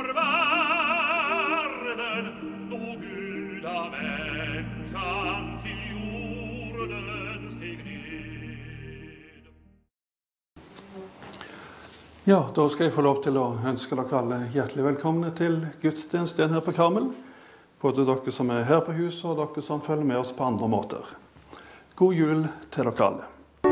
for verden, då Gud av människan till jorden steg ned. Ja, da skal jeg få lov til å ønske dere alle hjertelig velkomne til gudstjenesten her på Karmel. Både dere som er her på huset og dere som følger med oss på andre måter. God jul til dere alle.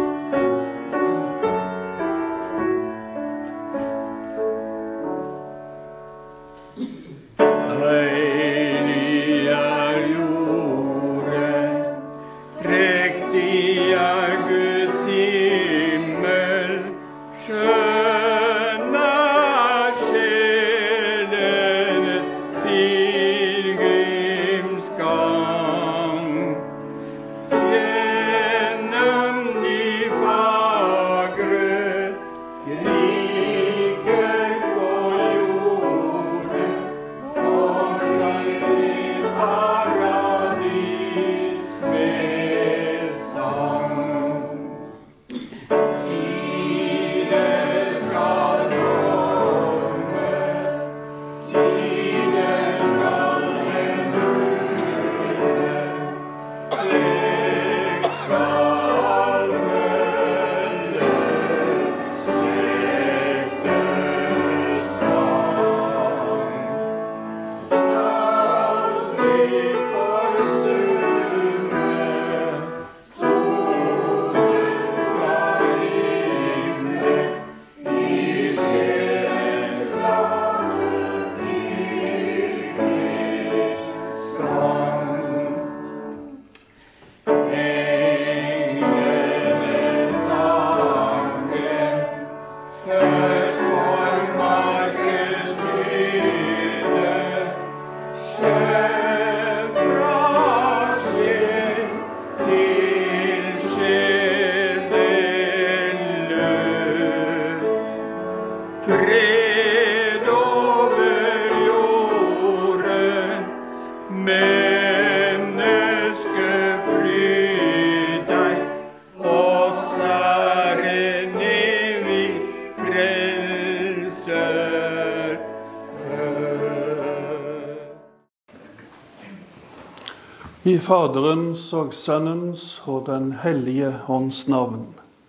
I Faderens og Sønnens og den hellige ånds navn.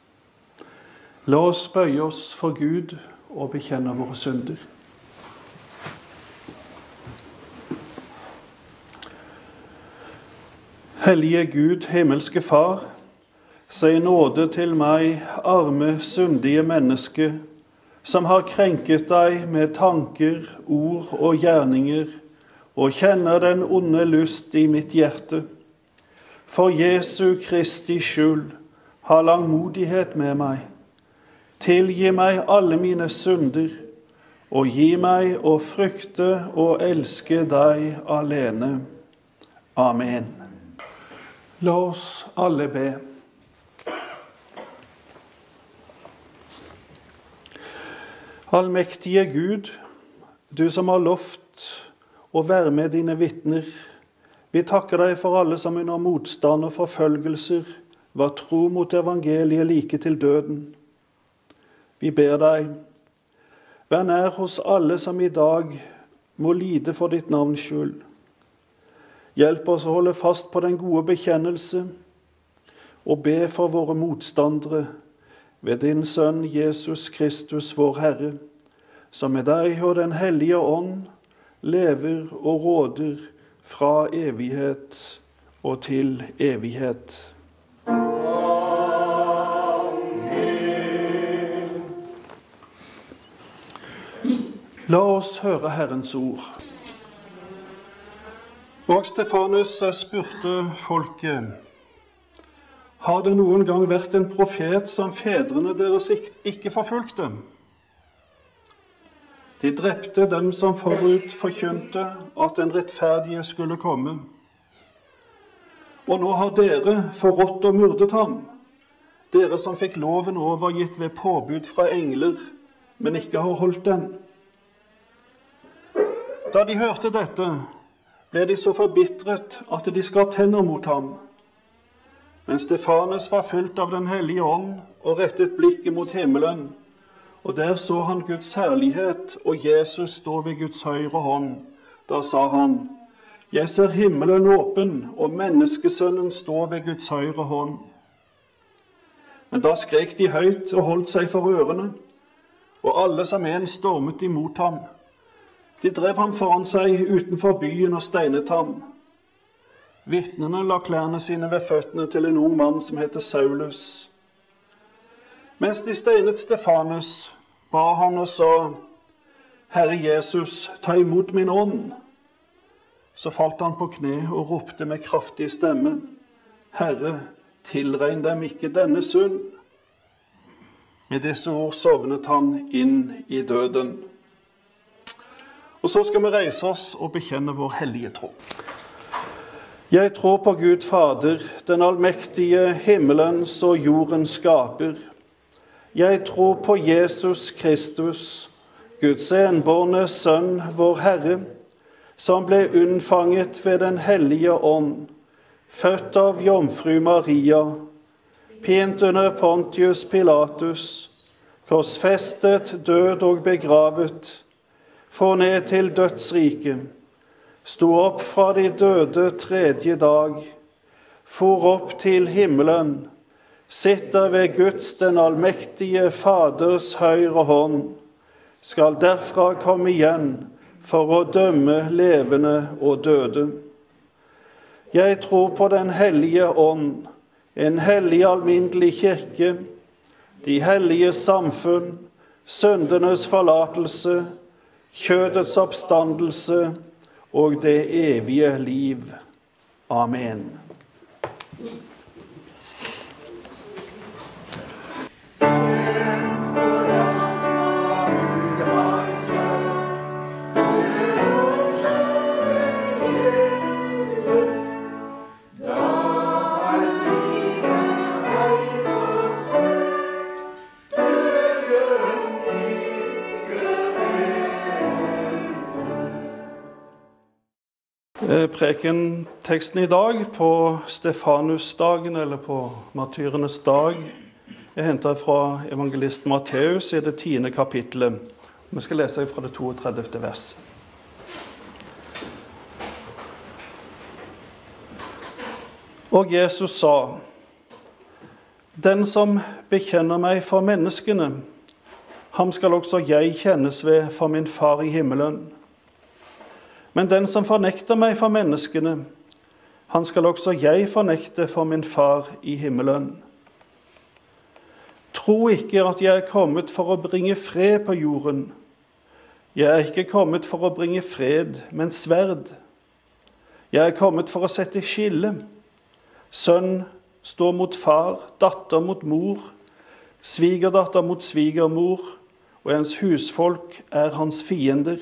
La oss bøye oss for Gud og bekjenne våre synder. Hellige Gud, himmelske Far, se nåde til meg, arme, syndige menneske, som har krenket deg med tanker, ord og gjerninger, og kjenner den onde lyst i mitt hjerte. For Jesu Kristi skyld, ha langmodighet med meg. Tilgi meg alle mine synder, og gi meg å frykte og elske deg alene. Amen. La oss alle be. Allmektige Gud, du som har lovt og være med dine vitner. Vi takker deg for alle som under motstand og forfølgelser var tro mot evangeliet like til døden. Vi ber deg, vær nær hos alle som i dag må lide for ditt navns skyld. Hjelp oss å holde fast på den gode bekjennelse og be for våre motstandere ved din Sønn Jesus Kristus, vår Herre, som med deg og den hellige ånd lever og råder fra evighet og til evighet. Amen. La oss høre Herrens ord. Og Stefanus spurte folket, har det noen gang vært en profet som fedrene deres ikke forfulgte? De drepte dem som forut forkynte at den rettferdige skulle komme. Og nå har dere forrådt og myrdet ham, dere som fikk loven overgitt ved påbud fra engler, men ikke har holdt den. Da de hørte dette, ble de så forbitret at de skar tenner mot ham. Men Stefanus var fylt av den hellige ånd og rettet blikket mot himmelen, og der så han Guds herlighet, og Jesus står ved Guds høyre hånd. Da sa han, jeg ser himmelen åpen, og menneskesønnen står ved Guds høyre hånd. Men da skrek de høyt og holdt seg for ørene, og alle som en stormet imot ham. De drev ham foran seg utenfor byen og steinet ham. Vitnene la klærne sine ved føttene til en ung mann som heter Saulus. Mens de steinet Stefanus, ba han og sa, Herre Jesus, ta imot min ånd. Så falt han på kne og ropte med kraftig stemme, Herre, tilregn dem ikke denne synd. Med disse ord sovnet han inn i døden. Og så skal vi reise oss og bekjenne vår hellige tro. Jeg tror på Gud Fader, den allmektige himmelens og jordens skaper. Jeg tror på Jesus Kristus, Guds enbårne sønn, vår Herre, som ble unnfanget ved den hellige ånd, født av jomfru Maria, pint under Pontius Pilatus, korsfestet, død og begravet, for ned til dødsriket, sto opp fra de døde tredje dag, for opp til himmelen, sitter ved Guds den allmektige Faders høyre hånd, skal derfra komme igjen for å dømme levende og døde. Jeg tror på den hellige ånd, en hellig alminnelig kirke, de hellige samfunn, syndenes forlatelse, kjødets oppstandelse og det evige liv. Amen. Prekenteksten i dag på Stefanusdagen, eller på martyrenes dag, er hentet fra evangelisten Matteus i det 10. kapittelet. Vi skal lese fra det 32. vers. Og Jesus sa, den som bekjenner meg for menneskene, ham skal også jeg kjennes ved for min far i himmelen. Men den som fornekter meg for menneskene, han skal også jeg fornekte for min far i himmelen. Tro ikke at jeg er kommet for å bringe fred på jorden. Jeg er ikke kommet for å bringe fred, men sverd. Jeg er kommet for å sette skille. Sønn står mot far, datter mot mor, svigerdatter mot svigermor, og ens husfolk er hans fiender.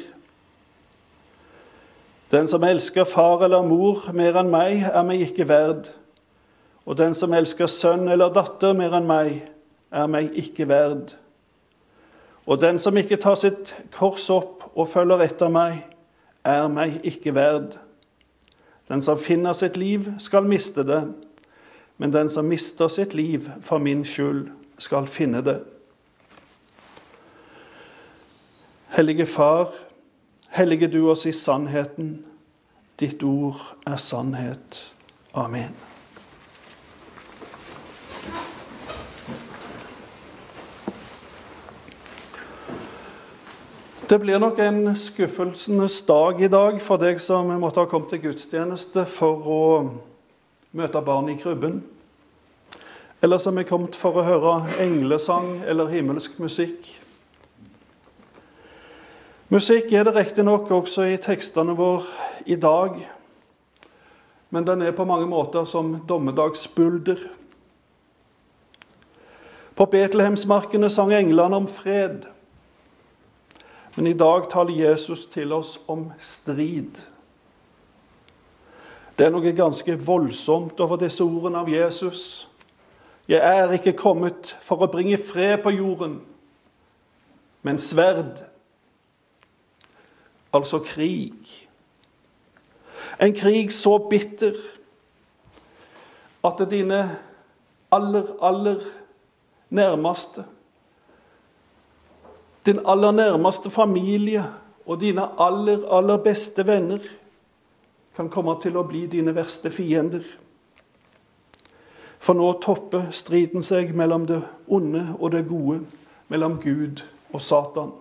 Den som elsker far eller mor mer enn meg, er meg ikke verd. Og den som elsker sønn eller datter mer enn meg, er meg ikke verd. Og den som ikke tar sitt kors opp og følger etter meg, er meg ikke verd. Den som finner sitt liv, skal miste det. Men den som mister sitt liv for min skyld, skal finne det. Hellige Far, hellige du oss i sannheten. Ditt ord er sannhet. Amen. Det blir nok en skuffelsenes dag i dag for deg som måtte ha kommet til gudstjeneste for å møte barn i krybben, eller som er kommet for å høre englesang eller himmelsk musikk. Musikk er det riktig nok også i tekstene våre i dag, men den er på mange måter som dommedagsbulder. På Betlehemsmarkene sang englene om fred, men i dag taler Jesus til oss om strid. Det er noe ganske voldsomt over disse ordene av Jesus. Jeg er ikke kommet for å bringe fred på jorden, men sverd. Altså krig. En krig så bitter at dine aller nærmeste din aller nærmeste familie og dine aller beste venner kan komme til å bli dine verste fiender. For nå topper striden seg mellom det onde og det gode, mellom Gud og Satan.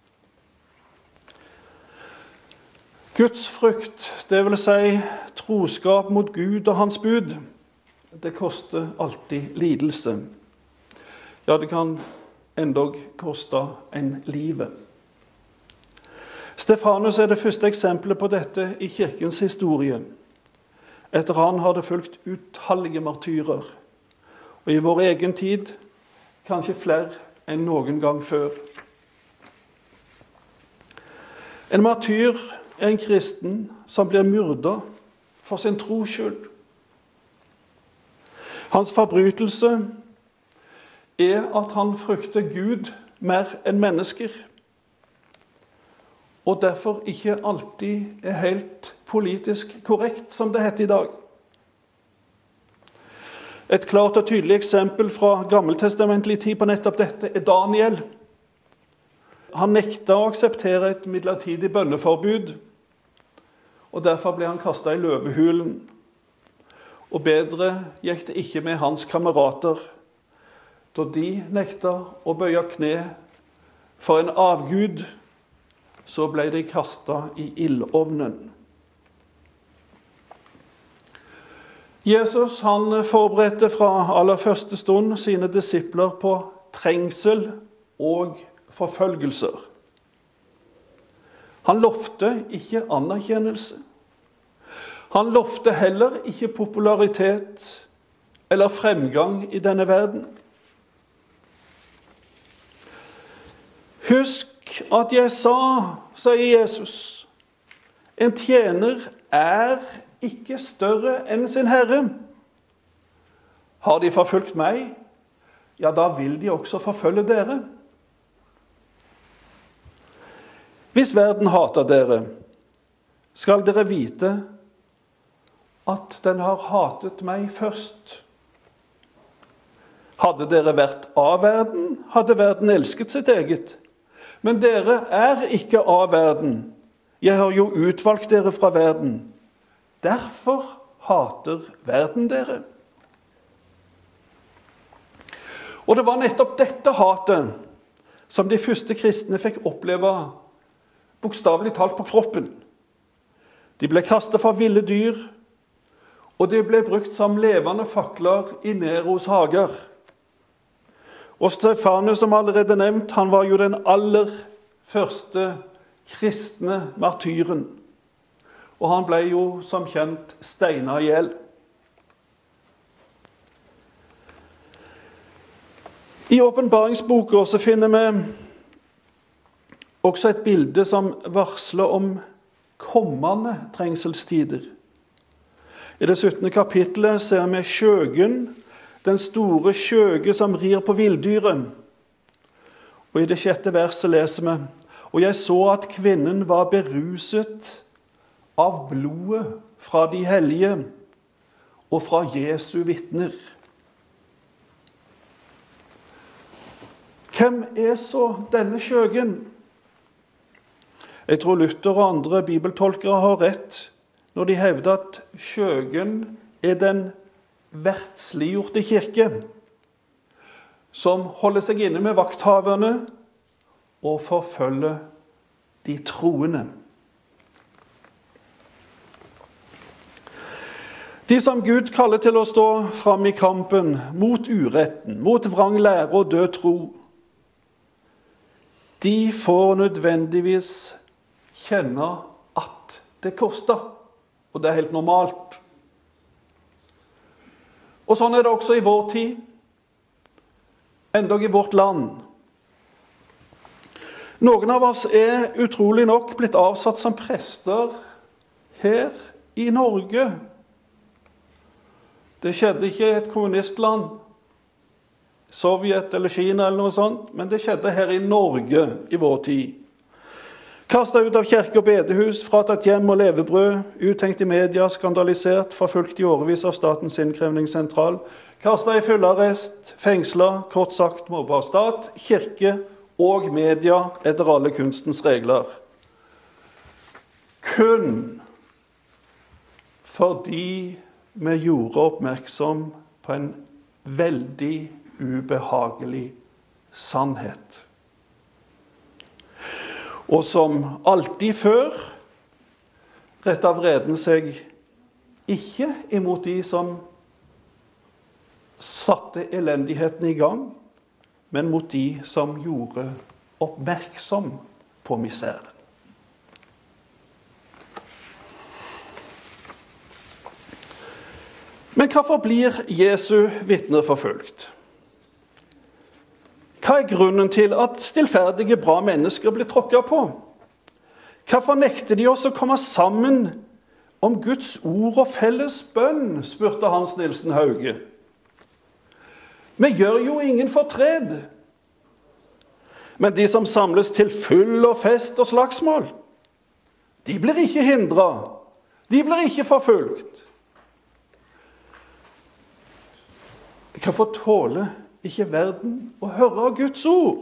Guds frykt, det vil si troskap mot Gud og hans bud, det koster alltid lidelse. Ja, det kan endog koste en livet. Stefanus er det første eksempelet på dette i kirkens historie. Etter han har det fulgt utallige martyrer, og i vår egen tid kanskje flere enn noen gang før. En martyr er en kristen som blir myrdet for sin tros skyld. Hans forbrytelse er at han frykter Gud mer enn mennesker, og derfor ikke alltid er helt politisk korrekt, som det heter i dag. Et klart og tydelig eksempel fra gammeltestamentlig tid på nettopp dette er Daniel. Han nekta å akseptere et midlertidig bønneforbud, og derfor ble han kastet i løvehulen. Og bedre gikk det ikke med hans kamerater, da de nekta å bøye kne for en avgud, så ble de kastet i ildovnen. Jesus han forberedte fra aller første stund sine disipler på trengsel og forfølgelser. Han lovte ikke anerkjennelse. Han lovte heller ikke popularitet eller fremgang i denne verden. Husk at jeg sa, sier Jesus, en tjener er ikke større enn sin herre. Har de forfulgt meg, ja, da vil de også forfølge dere. Hvis verden hater dere, skal dere vite at den har hatet meg først. Hadde dere vært av verden, hadde verden elsket sitt eget. Men dere er ikke av verden. Jeg har jo utvalgt dere fra verden. Derfor hater verden dere. Og det var nettopp dette hatet som de første kristne fikk oppleve bokstavelig talt på kroppen. De ble kastet for ville dyr, og de ble brukt som levende fakler i Neros hager. Og Stefanus, som allerede nevnt, han var jo den aller første kristne martyren. Og han ble jo som kjent steinet i hjel. I åpenbaringsboka så finner vi også et bilde som varsler om kommende trengselstider. I det 17. kapittelet ser vi skjøgen, den store skjøge som rir på villdyret. Og i det 6. verset leser vi: Og jeg så at kvinnen var beruset av blodet fra de hellige og fra Jesu vitner. Hvem er så denne skjøgen? Jeg tror Luther og andre bibeltolkere har rett når de hevder at skjøgen er den verdsliggjorte kirke, som holder seg inne med vakthaverne og forfølger de troende. De som Gud kaller til å stå fram i kampen mot uretten, mot vrang lære og død tro, de får nødvendigvis kjenne at det koster, og det er helt normalt. Og sånn er det også i vår tid, endog i vårt land. Noen av oss er utrolig nok blitt avsatt som prester her i Norge. Det skjedde ikke i et kommunistland, Sovjet eller Kina eller noe sånt, men det skjedde her i Norge i vår tid. Kastet ut av kirke og bedehus, fratatt hjem og levebrød, uttenkt i media, skandalisert, forfulgt i årevis av Statens innkrevningssentral, kastet i fullarrest, fengslet, kort sagt mobba av stat, kirke og media etter alle kunstens regler. Kun fordi vi gjorde oppmerksom på en veldig ubehagelig sannhet. Og som alltid før rettet vreden seg ikke imot de som satte elendigheten i gang, men mot de som gjorde oppmerksom på miseren. Men hvorfor blir Jesu vitner forfulgt? Hva er grunnen til at stillferdige, bra mennesker blir tråkket på? Hvorfor nekter de oss å komme sammen om Guds ord og felles bønn, spurte Hans Nilsen Hauge. Vi gjør jo ingen fortred. Men de som samles til fyll og fest og slagsmål, de blir ikke hindret. De blir ikke forfulgt. Hvorfor tåler ikke verden å høre Guds ord?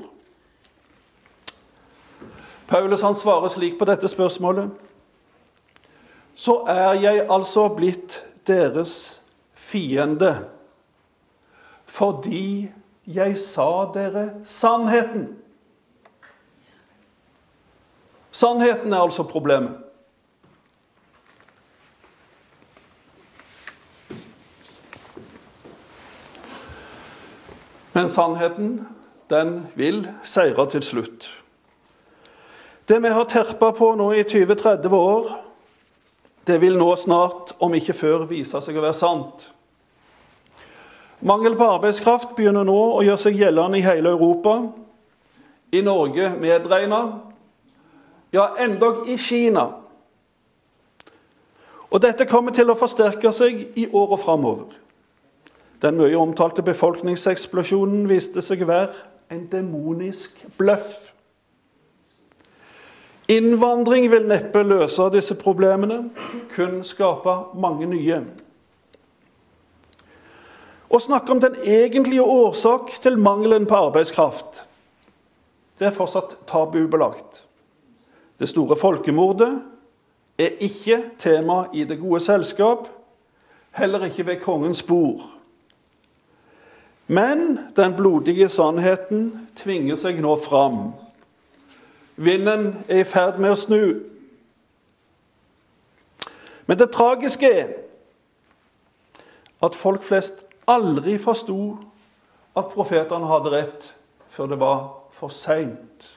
Paulus han svarer slik på dette spørsmålet. Så er jeg altså blitt deres fiende, fordi jeg sa dere sannheten. Sannheten er altså problemet. Men sannheten, den vil seire til slutt. Det vi har terpet på nå i 20-30 år, det vil nå snart, om ikke før, vise seg å være sant. Mangel på arbeidskraft begynner nå å gjøre seg gjeldende i hele Europa, i Norge medregnet, ja, endog i Kina. Og dette kommer til å forsterke seg i året fremover. Den mye omtalte befolkningseksplosjonen viste seg å være en demonisk bløff. Innvandring vil neppe løse disse problemene, kun skape mange nye. Å snakke om den egentlige årsak til mangelen på arbeidskraft, det er fortsatt tabubelagt. Det store folkemordet er ikke tema i det gode selskap, heller ikke ved kongens bord. Men den blodige sannheten tvinger seg nå fram. Vinden er i ferd med å snu. Men det tragiske er at folk flest aldri forstod at profetene hadde rett før det var for sent.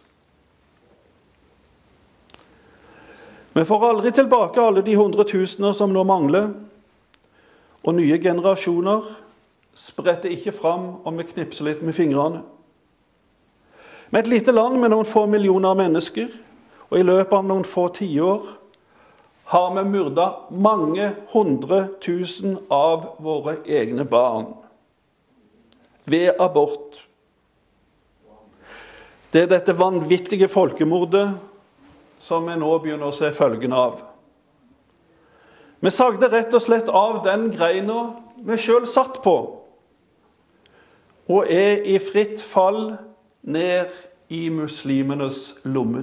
Vi får aldri tilbake alle de 100 000 som nå mangler, og nye generasjoner spretter ikke fram om vi knipser litt med fingrene. Med et lite land med noen få millioner mennesker, og i løpet av noen få tiår, har vi myrdet mange 100 000 av våre egne barn. Ved abort. Det er dette vanvittige folkemordet som vi nå begynner å se følgen av. Vi sagde rett og slett av den greina vi selv satt på, og er i fritt fall ned i muslimenes lommer.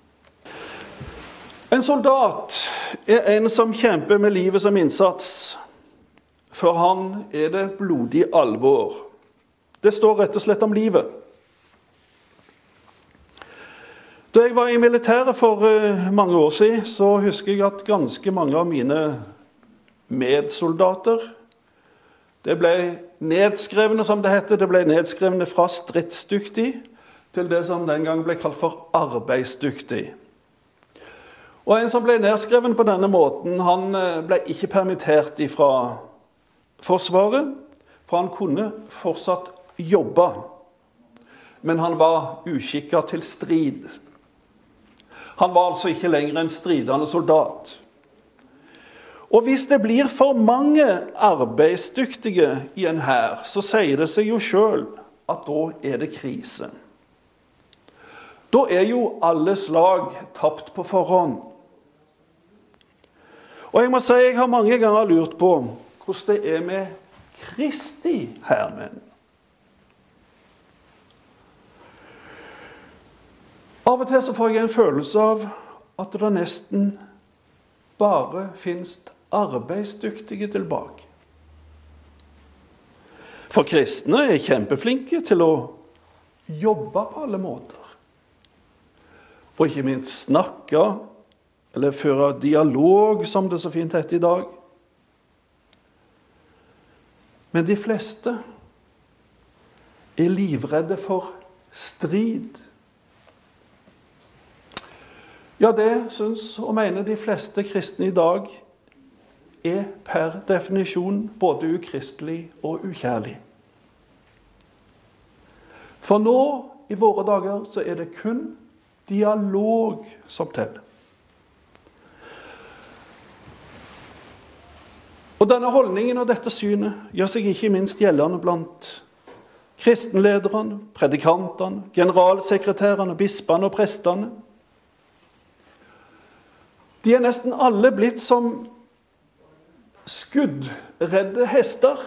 En soldat er en som kjemper med livet som innsats. For han er det blodig alvor. Det står rett og slett om livet. Da jeg var i militæret for mange år siden, så husker jeg at ganske mange av mine medsoldater, det ble nedskrevne, som det heter. Det ble nedskrevne fra stridsdyktig til det som den gang ble kalt for arbeidsdyktig. Og en som ble nedskreven på denne måten, han ble ikke permittert fra Forsvaret, for han kunne fortsatt jobbe. Men han var uskikket til strid. Han var altså ikke lenger en stridende soldat. Og hvis det blir for mange arbeidsdyktige i en hær, så sier det seg jo selv at da er det krise. Da er jo alle slag tapt på forhånd. Og jeg må si, jeg har mange ganger lurt på hvordan det er med Kristi hærmenn. Av og til så får jeg en følelse av at det nesten bare finnes arbeidsdyktige tilbake. For kristne er kjempeflinke til å jobbe på alle måter. Og ikke minst snakke, eller føre dialog, som det så fint heter i dag. Men de fleste er livredde for strid. Ja, det synes og mener de fleste kristne i dag er per definisjon både ukristelig og ukjærlig. For nå, i våre dager, så er det kun dialog som teller. Og denne holdningen og dette synet gjør seg ikke minst gjeldende blant kristenlederne, predikantene, generalsekretærene, bispene og prestene. De er nesten alle blitt som skuddredde hester.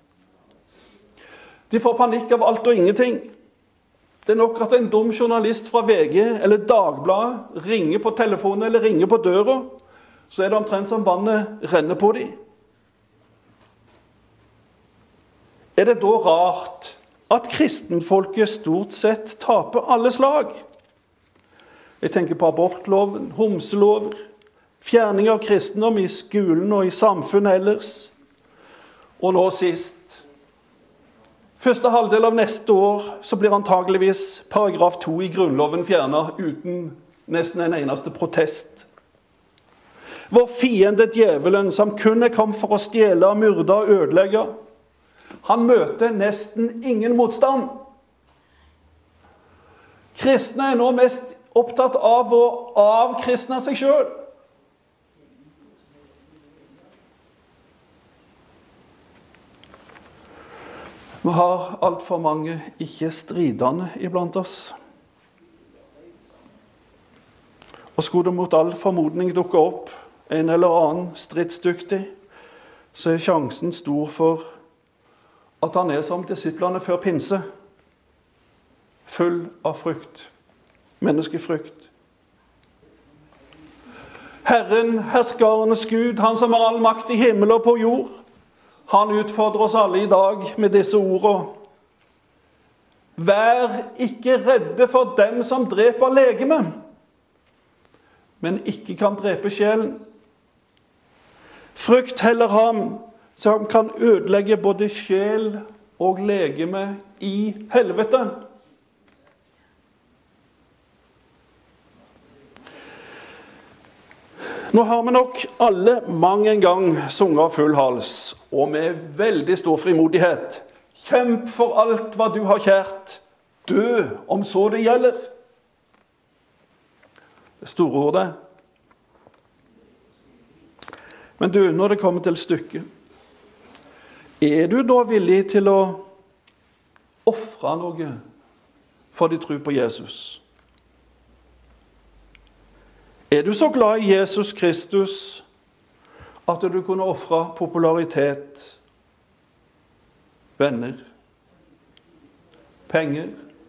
De får panikk av alt og ingenting. Det er nok at en dum journalist fra VG eller Dagbladet ringer på telefonen eller ringer på døra, så er det omtrent som vannet renner på dem. Er det da rart at kristenfolket stort sett taper alle slag? Jeg tenker på abortloven, homselover, fjerning av kristendom i skolen og i samfunnet ellers. Og nå sist, første halvdel av neste år, så blir antageligvis paragraf 2 i grunnloven fjernet uten nesten en eneste protest. Vår fiende djevelen, som kun er kommet for å stjele, myrde og ødelegge, han møter nesten ingen motstand. Kristne er nå mest opptatt av å avkristne seg selv. Vi har alt for mange ikke stridende iblant oss. Og skulle det mot all formodning dukke opp en eller annen stridsdyktig, så er sjansen stor for at han er som disiplene før pinse, full av frykt, menneskefrykt. Herren, herskarenes Gud, han som har all makt i himmel og på jord, han utfordrer oss alle i dag med disse ordene. Vær ikke redde for dem som dreper legemet, men ikke kan drepe sjelen. Frykt heller ham som kan ødelegge både sjel og legeme i helvete. Nå har vi nok alle mang en gang sunget av full hals, og med veldig stor frimodighet. Kjemp for alt hva du har kjært. Dø om så det gjelder. Det er store ord det. Men du, når det kommer til stykket, er du da villig til å offre noe for de tror på Jesus? Er du så glad i Jesus Kristus at du kunne offre popularitet, venner, penger,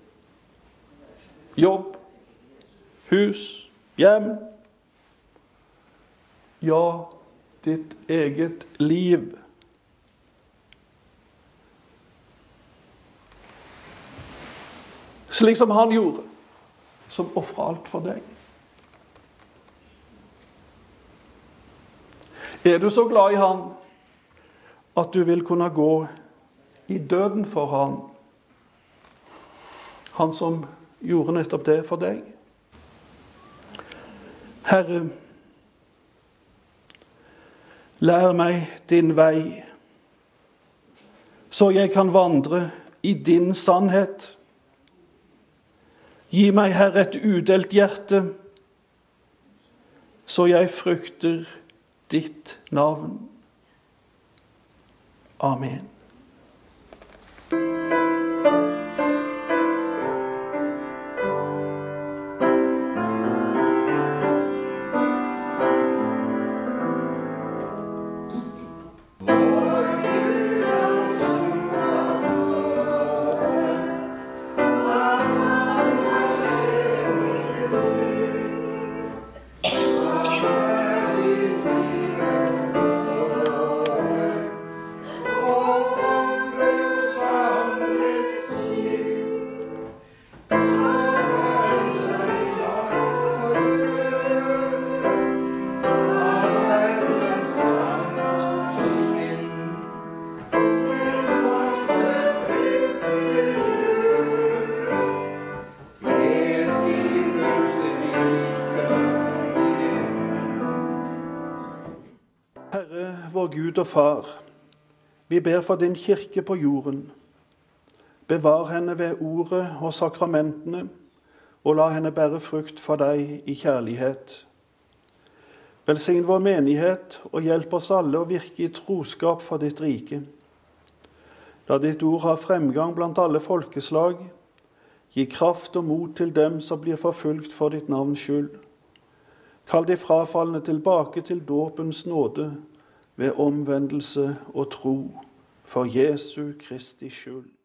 jobb, hus, hjem, ja, ditt eget liv? Slik som han gjorde, som offret alt for deg. Er du så glad i han at du vil kunne gå i døden for han? Han som gjorde nettopp det for deg. Herre, lær meg din vei, så jeg kan vandre i din sannhet. Gi meg, Herre, et udelt hjerte, så jeg frykter ditt navn. Amen. Gud og Far, vi ber for din kirke på jorden. Bevar henne ved ordet og sakramentene, og la henne bære frukt for deg i kjærlighet. Velsign vår menighet og hjelp oss alle å virke i troskap for ditt rike. La ditt ord ha fremgang blant alle folkeslag. Gi kraft og mot til dem som blir forfulgt for ditt navns skyld. Kall de frafalne tilbake til dåpens nåde ved omvendelse og tro for Jesu Kristi skyld.